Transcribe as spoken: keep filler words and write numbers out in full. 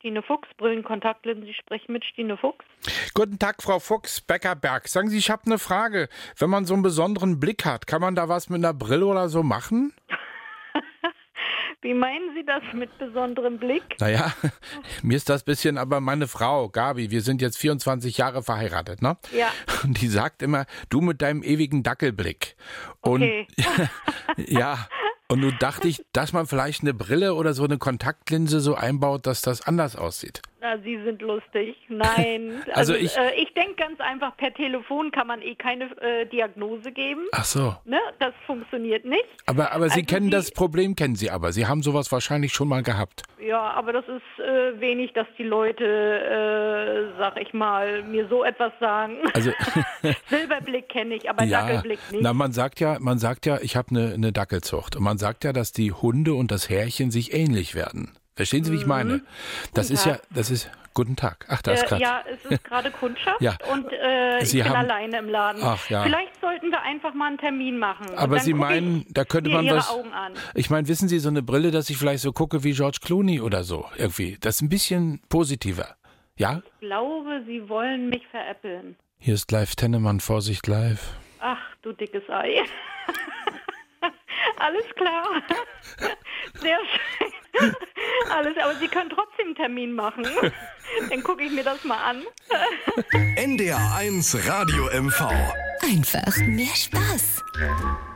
Stine Fuchs, Brillenkontaktlinsen. Sie sprechen mit Stine Fuchs. Guten Tag, Frau Fuchs, Beckerberg. Sagen Sie, ich habe eine Frage. Wenn man so einen besonderen Blick hat, kann man da was mit einer Brille oder so machen? Wie meinen Sie das mit besonderem Blick? Naja, mir ist das bisschen, aber meine Frau, Gabi, wir sind jetzt vierundzwanzig Jahre verheiratet, ne? Ja. Und die sagt immer, du mit deinem ewigen Dackelblick. Und Okay. ja, und nun dachte ich, dass man vielleicht eine Brille oder so eine Kontaktlinse so einbaut, dass das anders aussieht. Na, Sie sind lustig. Nein. Also Also, ich- äh, ich denke ganz einfach, per Telefon kann man eh keine äh, Diagnose geben. Ach so. Ne? Das funktioniert nicht. Aber, aber Sie Also kennen die- das Problem, kennen Sie aber. Sie haben sowas wahrscheinlich schon mal gehabt. Ja, aber das ist äh, wenig, dass die Leute, äh, sag ich mal, mir so etwas sagen. Also Silberblick kenne ich, aber ja, Dackelblick nicht. na man sagt ja, man sagt ja, ich habe eine, eine Dackelzucht und man sagt ja, dass die Hunde und das Härchen sich ähnlich werden. Verstehen Sie, wie ich meine? Das Guten ist ja, Tag. das ist guten Tag. Ach, da ist Äh, gerade. ja, es ist gerade Kundschaft Ja. und äh, ich Sie bin haben- alleine im Laden. Ach, ja. Vielleicht sollten wir einfach mal einen Termin machen. Und Aber dann Sie guck meinen, ich da könnte mir man Ihre was. Augen an. Ich meine, wissen Sie, so eine Brille, dass ich vielleicht so gucke wie George Clooney oder so irgendwie. Das ist ein bisschen positiver. Ja? Ich glaube, Sie wollen mich veräppeln. Hier ist live Tennemann, Vorsicht live. Ach, du dickes Ei. Alles klar. Sehr schön. Alles, aber Sie können trotzdem einen Termin machen. Dann gucke ich mir das mal an. N D R eins Radio M V. Einfach mehr Spaß.